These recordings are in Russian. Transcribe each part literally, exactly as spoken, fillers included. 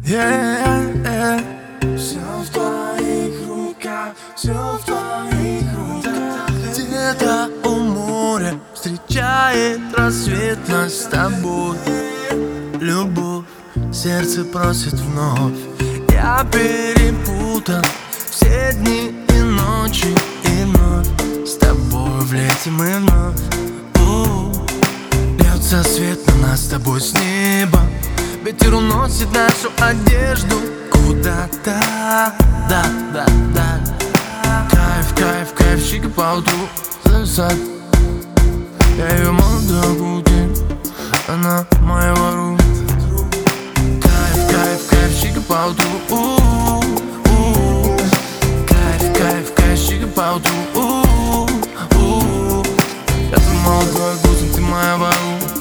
yeah, yeah. Все в твоих руках, все в твоих руках. Где-то у моря встречает рассвет нас с тобой. Любовь, сердце просит вновь. Я перепутал все дни и ночи, и вновь с тобой влетим и вновь. У-у-у. Льется свет на нас с тобой с неба. Ветер уносит нашу одежду куда-то, да, да, да. Кайф, кайф, кайф, щека по утру зависает. Я ее молодой Путин, она моего рук. Кайф, кайф, кайф, щека по утру. У-у-у. Кайф, кайф, кайф, щека по утру. У-у-у. Я твой молодой Путин, ты моя вору.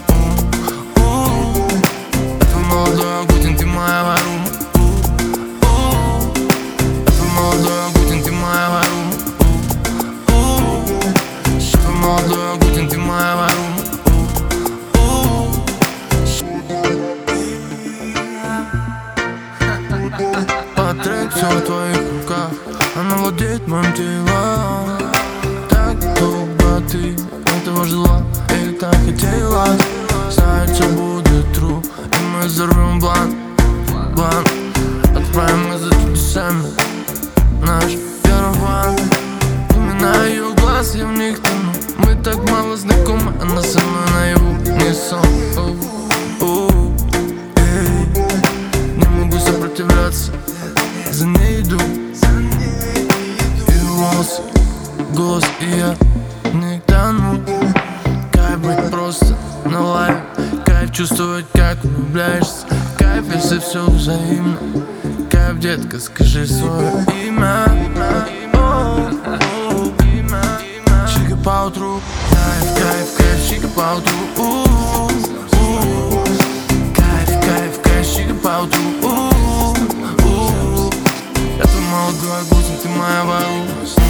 Молодой Агутин, ты моя вору. Это молодой Агутин, ты моя вору. Это молодой Агутин, ты моя вору. Портрет все в твоих руках, она владеет моим телом. Так долго ты этого жила или так хотела. Знает, что будет true. Мы взорвем блан, блан. Отправим мы за чудесами наш первый план. Имена ее глаз, я в них тону. Мы так мало знакомы, она со мной наяву. Не сон, оу, эй. Не могу сопротивляться, за ней иду. И волосы, голос, и я не тону. Кайф быть просто на лайве. Кайф чувствовать, как влюбляешься. Кайф, если все взаимно. Кайф, детка, скажи свое имя. Щека по утру. Кайф, кайф, кайф, щека по утру. Кайф, кайф, кайф, щека по утру. Я твой молодой Агутин, ты моя вору.